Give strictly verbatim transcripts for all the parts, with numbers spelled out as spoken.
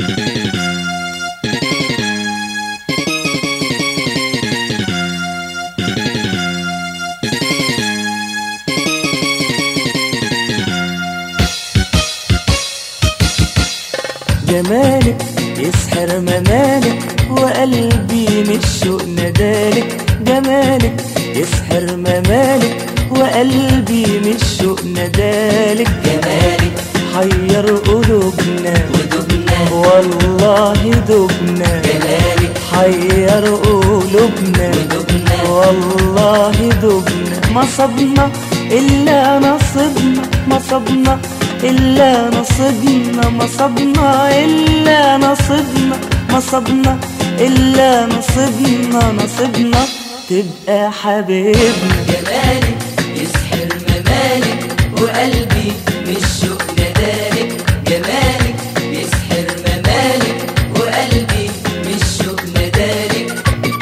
جمالك يسحر ممالك وقلبي من الشوق ندالك. جمالك يسحر ممالك وقلبي من الشوق ندالك. جمالك حير قلوبنا ودبنا والله دبنا. جمالك حير قلوبنا ودبنا والله دبنا. ما صبنا إلا نصبنا، ما صبنا إلا نصبنا، ما صبنا إلا نصبنا، ما صبنا إلا نصبنا، نصبنا تبقى حبيبنا. جمالك يسحر ممالك وقلبي من الشوق ندالك. جمالك يسحر ممالك وقلبي من الشوق ندالك.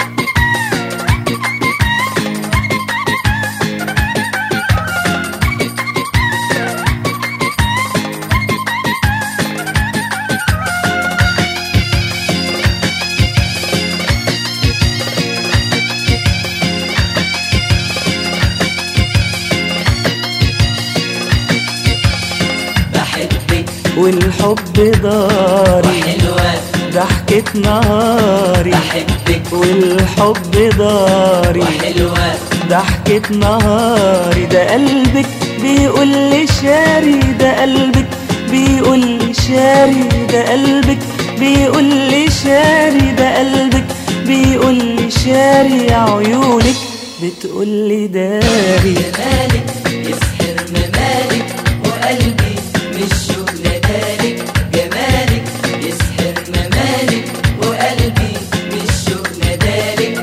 والحب داري وحلوة ضحكة نهاري. بحبك والحب داري وحلوة ضحكة نهاري. ده قلبك بيقول لي شاري، ده قلبك بيقول لي شاري، ده قلبك بيقول لي شاري، ده قلبك بيقول لي شاري. عيونك بتقول لي داري. جمالك يسحر ممالك وقلبي من الشوق ندالك. جمالك يسحر ممالك وقلبي من الشوق ندالك.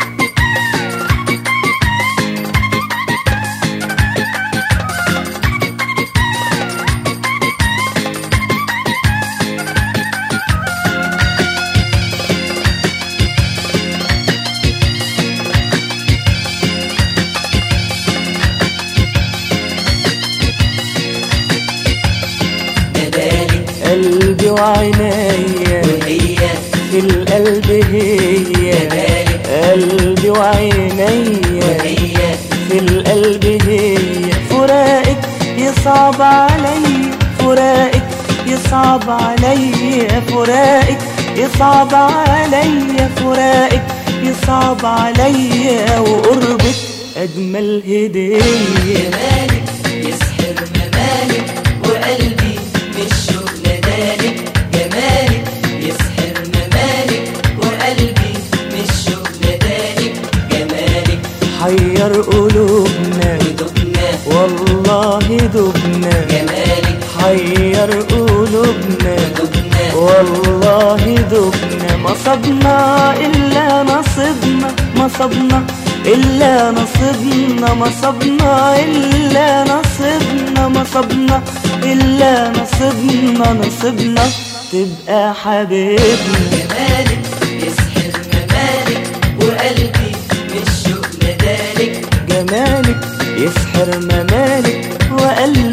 قلبي وعينيا وهي في القلب هي. جمالك قلبي وعينيا وهي في القلب هي. فراقك يصعب علي، فراقك يصعب علي، فراقك يصعب علي، فراقك يصعب علي. وقربك أجمل هدية. جمالك يسحر ممالك وقلبي من الشوق ندالك. جمالك يسحر ممالك وقلبي من الشوق ندالك. جمالك حير قلوبنا ودبنا والله دبنا. جمالك حير قلوبنا ودبنا والله دبنا. ما صبنا إلا نصبنا، ما صبنا إلا نصبنا، ما صبنا إلا نصبنا، ما صبنا إلا نصبنا، نصبنا تبقى حبيبنا. جمالك يسحر ممالك وقلبي من الشوق ندالك. جمالك يسحر ممالك وقلبي